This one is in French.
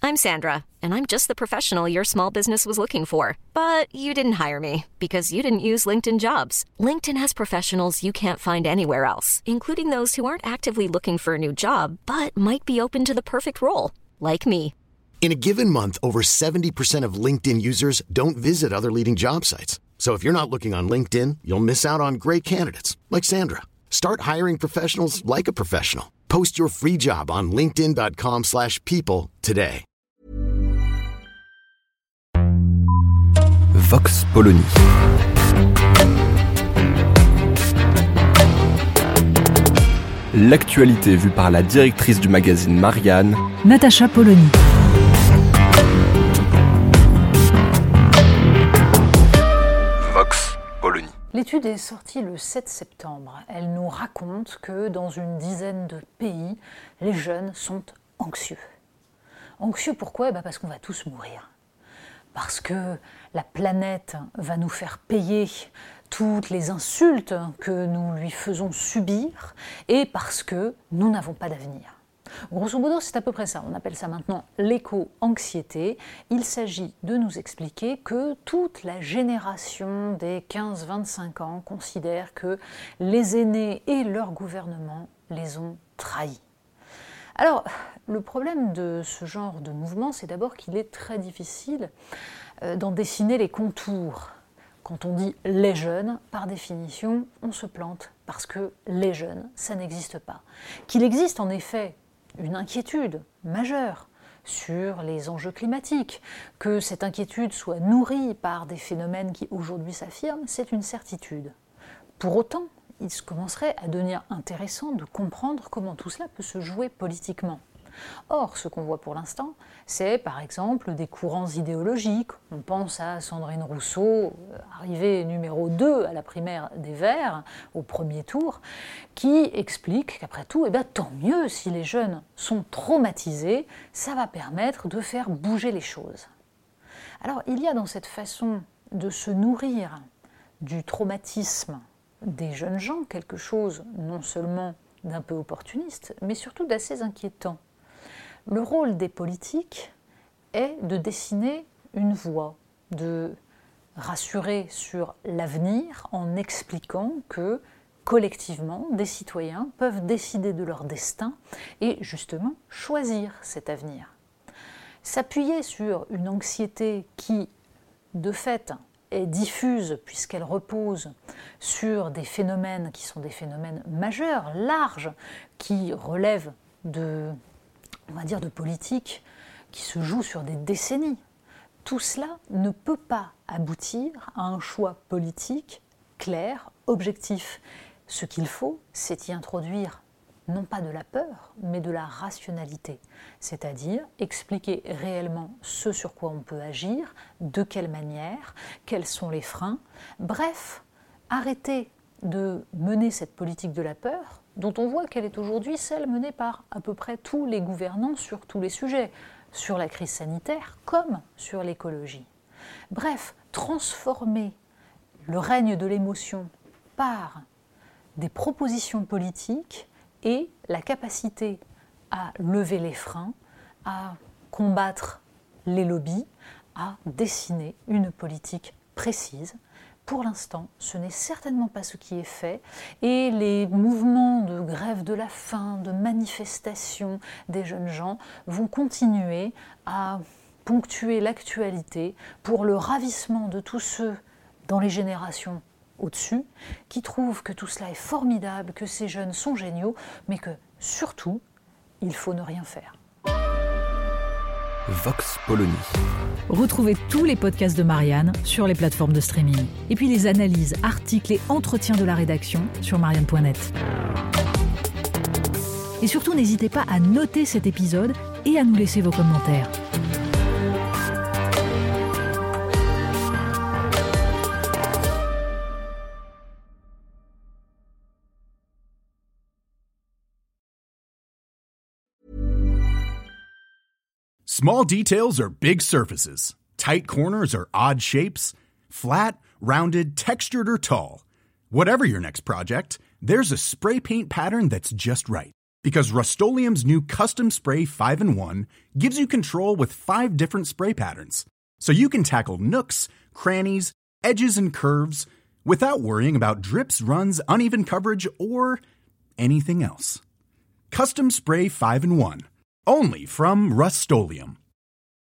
I'm Sandra, and I'm just the professional your small business was looking for. But you didn't hire me because you didn't use LinkedIn Jobs. LinkedIn has professionals you can't find anywhere else, including those who aren't actively looking for a new job, but might be open to the perfect role, like me. In a given month, over 70% of LinkedIn users don't visit other leading job sites. So if you're not looking on LinkedIn, you'll miss out on great candidates like Sandra. Start hiring professionals like a professional. Post your free job on linkedin.com/people today. Vox Polony. L'actualité vue par la directrice du magazine Marianne, Natacha Polony. Vox Polony. L'étude est sortie le 7 septembre. Elle nous raconte que dans une dizaine de pays, les jeunes sont anxieux. Anxieux pourquoi ? Parce qu'on va tous mourir. Parce que la planète va nous faire payer toutes les insultes que nous lui faisons subir et parce que nous n'avons pas d'avenir. Grosso modo, c'est à peu près ça. On appelle ça maintenant l'éco-anxiété. Il s'agit de nous expliquer que toute la génération des 15-25 ans considère que les aînés et leur gouvernement les ont trahis. Alors, le problème de ce genre de mouvement, c'est d'abord qu'il est très difficile d'en dessiner les contours. Quand on dit « les jeunes », par définition, on se plante, parce que les jeunes, ça n'existe pas. Qu'il existe en effet une inquiétude majeure sur les enjeux climatiques, que cette inquiétude soit nourrie par des phénomènes qui aujourd'hui s'affirment, c'est une certitude. Pour autant, il commencerait à devenir intéressant de comprendre comment tout cela peut se jouer politiquement. Or, ce qu'on voit pour l'instant, c'est par exemple des courants idéologiques. On pense à Sandrine Rousseau, arrivée numéro 2 à la primaire des Verts, au premier tour, qui explique qu'après tout, tant mieux si les jeunes sont traumatisés, ça va permettre de faire bouger les choses. Alors, il y a dans cette façon de se nourrir du traumatisme des jeunes gens quelque chose non seulement d'un peu opportuniste, mais surtout d'assez inquiétant. Le rôle des politiques est de dessiner une voie, de rassurer sur l'avenir en expliquant que, collectivement, des citoyens peuvent décider de leur destin et justement choisir cet avenir. S'appuyer sur une anxiété qui, de fait, est diffuse puisqu'elle repose sur des phénomènes qui sont des phénomènes majeurs, larges, qui relèvent de politiques qui se jouent sur des décennies. Tout cela ne peut pas aboutir à un choix politique clair, objectif. Ce qu'il faut, c'est y introduire non pas de la peur, mais de la rationalité, c'est-à-dire expliquer réellement ce sur quoi on peut agir, de quelle manière, quels sont les freins, bref, arrêter de mener cette politique de la peur, dont on voit qu'elle est aujourd'hui celle menée par à peu près tous les gouvernants sur tous les sujets, sur la crise sanitaire comme sur l'écologie. Bref, transformer le règne de l'émotion par des propositions politiques et la capacité à lever les freins, à combattre les lobbies, à dessiner une politique précise. Pour l'instant, ce n'est certainement pas ce qui est fait et les mouvements de grève de la faim, de manifestation des jeunes gens vont continuer à ponctuer l'actualité pour le ravissement de tous ceux dans les générations au-dessus qui trouvent que tout cela est formidable, que ces jeunes sont géniaux, mais que surtout, il faut ne rien faire. Vox Polony. Retrouvez tous les podcasts de Marianne sur les plateformes de streaming. Et puis les analyses, articles et entretiens de la rédaction sur marianne.net. Et surtout, n'hésitez pas à noter cet épisode et à nous laisser vos commentaires. Small details are big surfaces. Tight corners are odd shapes. Flat, rounded, textured, or tall. Whatever your next project, there's a spray paint pattern that's just right. Because Rust-Oleum's new Custom Spray 5-in-1 gives you control with 5 different spray patterns, so you can tackle nooks, crannies, edges, and curves without worrying about drips, runs, uneven coverage, or anything else. Custom Spray 5-in-1, only from Rust-Oleum.